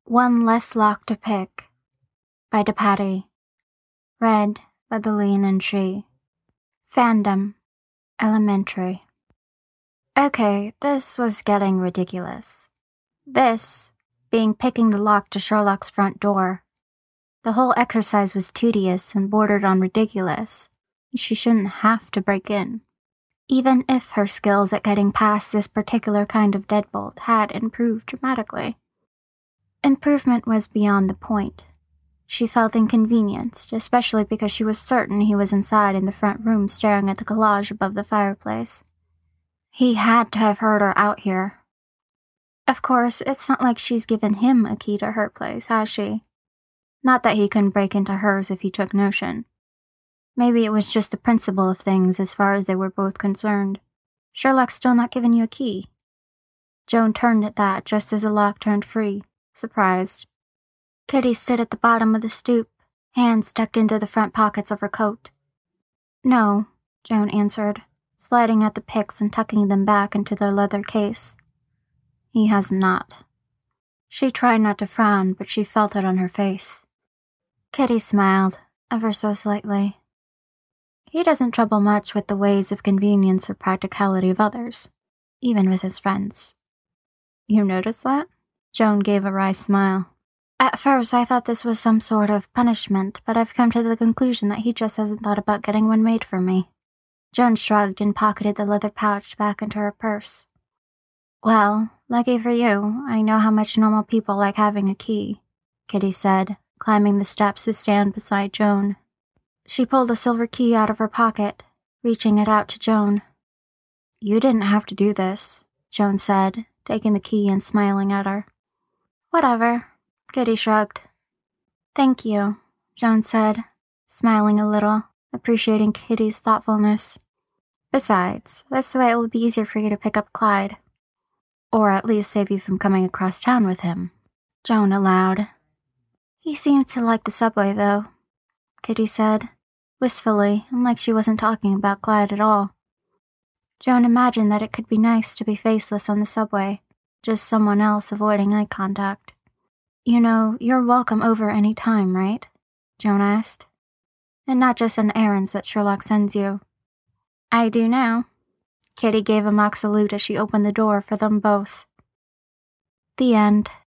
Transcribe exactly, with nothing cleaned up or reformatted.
One Less Lock to Pick by DePatty. Read by the Lean and She. Fandom. Elementary. Okay, this was getting ridiculous. This being picking the lock to Sherlock's front door. The whole exercise was tedious and bordered on ridiculous. She shouldn't have to break in. Even if her skills at getting past this particular kind of deadbolt had improved dramatically. Improvement was beyond the point. She felt inconvenienced, especially because she was certain he was inside in the front room staring at the collage above the fireplace. He had to have heard her out here. Of course, it's not like she's given him a key to her place, has she? Not that he couldn't break into hers if he took notion. Maybe it was just the principle of things as far as they were both concerned. Sherlock's still not giving you a key. Joan turned at that just as the lock turned free, surprised. Kitty stood at the bottom of the stoop, hands tucked into the front pockets of her coat. No, Joan answered, sliding out the picks and tucking them back into their leather case. He has not. She tried not to frown, but she felt it on her face. Kitty smiled, ever so slightly. He doesn't trouble much with the ways of convenience or practicality of others, even with his friends. You notice that? Joan gave a wry smile. At first, I thought this was some sort of punishment, but I've come to the conclusion that he just hasn't thought about getting one made for me. Joan shrugged and pocketed the leather pouch back into her purse. Well, lucky for you, I know how much normal people like having a key, Kitty said, climbing the steps to stand beside Joan. She pulled a silver key out of her pocket, reaching it out to Joan. You didn't have to do this, Joan said, taking the key and smiling at her. Whatever, Kitty shrugged. Thank you, Joan said, smiling a little, appreciating Kitty's thoughtfulness. Besides, this way it will be easier for you to pick up Clyde. Or at least save you from coming across town with him, Joan allowed. He seemed to like the subway, though, Kitty said, wistfully, and like she wasn't talking about Clyde at all. Joan imagined that it could be nice to be faceless on the subway, just someone else avoiding eye contact. You know, you're welcome over any time, right? Joan asked. And not just on errands that Sherlock sends you. I do now. Kitty gave a mock salute as she opened the door for them both. The end.